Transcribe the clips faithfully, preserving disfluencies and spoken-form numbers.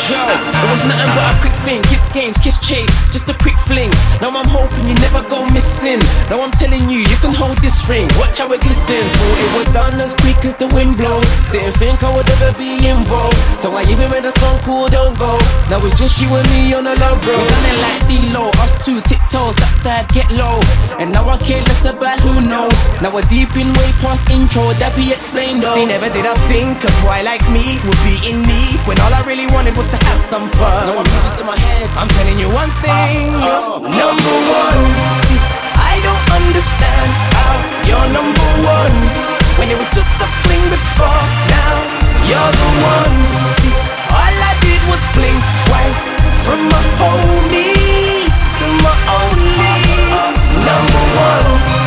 Yo, it was nothing but a quick thing. Kids games, kiss chase, just a quick fling. Now I'm hoping you never go missing. Now I'm telling you, you can hold this ring. Watch how it glistens. Thought it was done as quick as the wind blows. Didn't think I would ever be involved. So I even made a song called Don't Go. Now it's just you and me on a love road. We done it like D-Lo, us two tiptoes, that dive, get low. And now I care less about who knows. Now we're deep in way past intro, that be explained though. See, never did I think a boy like me would be in need, when all I really wanted was to have some fun. No, I'm putting in my head. I'm telling you one thing, uh, uh, you're number one. See, I don't understand how you're number one, when it was just a fling before. Now you're the one. See, all I did was blink twice, from my homie to my only number one.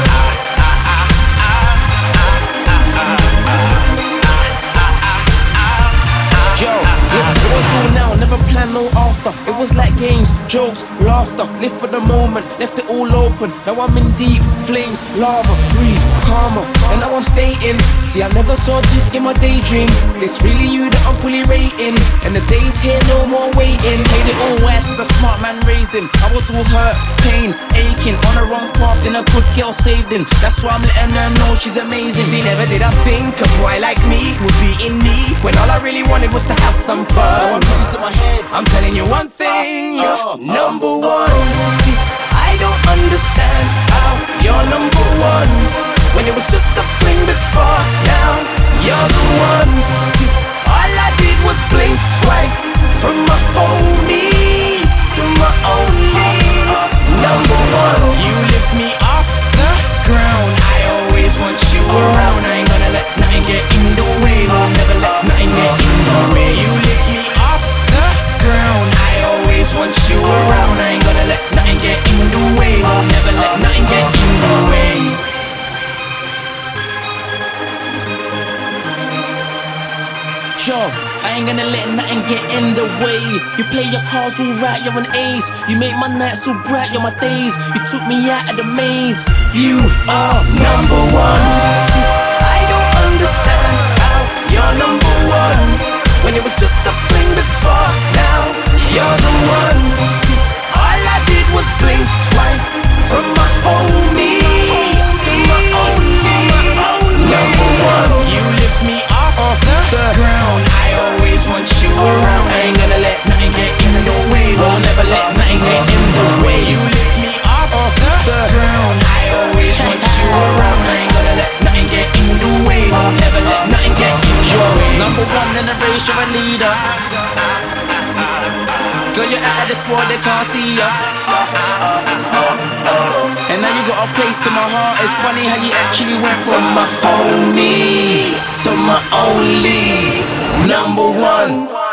Joe, it was all now, never plan no after. It was like games, jokes, laughter. Live for the moment, left it all open. Now I'm in deep flames, lava, breathe, calmer. And now I'm staying. See, I never saw this in my daydream. It's really you that I'm fully rating. And the days here, no more waiting. Played it all wise, cause a smart man raised him. I was all hurt, pain, aching. On the wrong path, then a good girl saved him. That's why I'm letting her know she's amazing. See, never did I think a boy like me would be in need, when all I really wanted was to have some fun. Now I'm putting in my head. I'm telling you one thing, you're uh, uh, number one. See, I don't understand how you're number one, when it was just a fling before. Now you're the one. See, all I did was blink twice, from my homie to my only number one. You lift me off the ground, I always want you around. I ain't gonna let nothing get in the way. I'll never let nothing get in the way. You lift me off the ground, I always want you around. I ain't gonna let nothing get in the way. I'll never let nothing get in the way. Joe, I ain't gonna let nothing get in the way. You play your cards all right, you're an ace. You make my nights so bright, you're my days. You took me out of the maze. You are number one. See, I don't understand how you're number one, when it was just a fling before. Now you're the one. See, all I did was blink twice, from my homie to my only number one. You lift me off the ground, I always want you around. I ain't gonna let nothing get in the way. I'll never let nothing get in the way. You lift me off the ground, I always want you around. I ain't gonna let nothing get in the way. I'll never let nothing get in the way. Number one in the race, you're a leader. Girl, you're out of this world, they can't see ya. And now you got a place in my heart. It's funny how you actually went from my homie to my only number one.